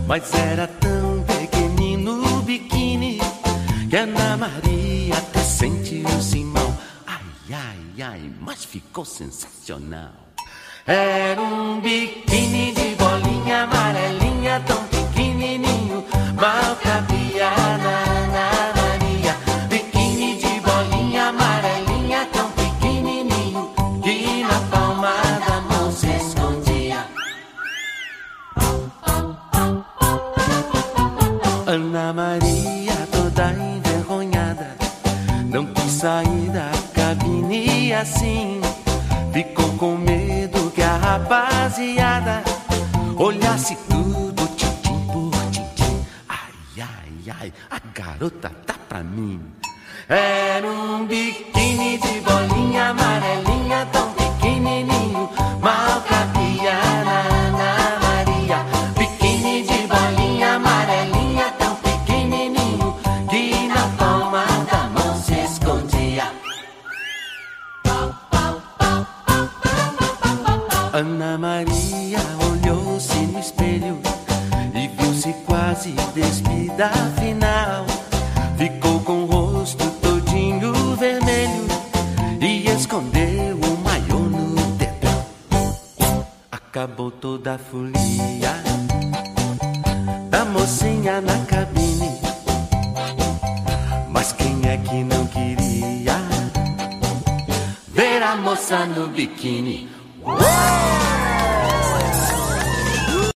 Mas era tão pequenino o biquíni que Ana Maria até sentiu-se mal. Ai, ai, ai, mas ficou sensacional. Era um biquíni de bolinha amarelinha, tão pequenininho, mal cabia na Ana Maria. Biquíni de bolinha amarelinha, tão pequenininho, que na palma da mão se escondia. Ana Maria, toda envergonhada, não quis sair da cabine assim. Ficou com medo que a rapaziada olhasse tudo tintim por tintim. Ai, ai, ai, a garota tá pra mim. Era um biquíni de bolinha amarelinha, tão pequenininho, mal cabia na Ana Maria. Biquíni de bolinha amarelinha, tão pequenininho, que na palma da mão se escondia. Ana Maria olhou-se no espelho e viu-se quase despida, afinal ficou com o rosto todinho vermelho e escondeu o maiô no dedão. Acabou toda a folia da mocinha na cabine, mas quem é que não queria ver a moça no biquíni?